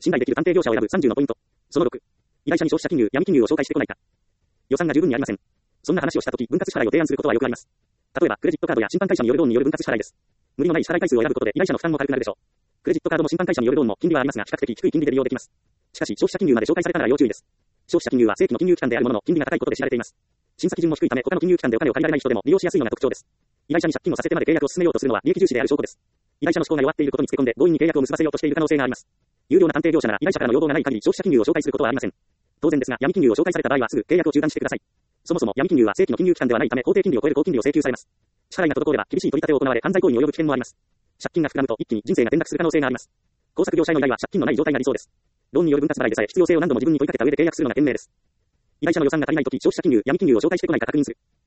信頼できる探偵業者を選ぶ30のポイント。その6。依頼者に消費者金融、闇金融を紹介してこないか。予算が十分にありません。そんな話をしたとき、分割支払いを提案することはよくあります。例えば、クレジットカードや審判会社によるローンによる分割支払いです。無理のない支払い回数を選ぶことで依頼者の負担も軽くなるでしょう。クレジットカードも審判会社によるローンも金利はありますが、比較的低い金利で利用できます。しかし、消費者金融まで紹介されたなら要注意です。消費者金融は正規の金融機関であるものの、金利が高いことで知られています。審査基準も低いため、他の金融機関でお金を借りられない人でも利用しやすいのが特徴です。依頼者に借金をさせてまで契約を進めようとするのは利益重視である証拠です。依頼者の思考が弱っていることにつけ込んで強引に契約を結ばせようとしている可能性があります。有料な探偵業者なら依頼者からの要望がない限り消費者金融を紹介することはありません。当然ですが、闇金融を紹介された場合はすぐ契約を中断してください。そもそも闇金融は正規の金融機関ではないため、法定金利を超える高金利を請求されます。支払いが滞れば厳しい取り立てを行われ犯罪行為に及ぶ危険もあります。借金が膨らむと一気に人生が転落する可能性があります。工作業者への依頼は借金のない状態が理想です。ローンによる分割払いでさえ必要性を何度も自分に問いかけた上で契約するのが賢明です。依頼者の予算が足りないとき、消費者金融、闇金融を紹介してこないか確認する。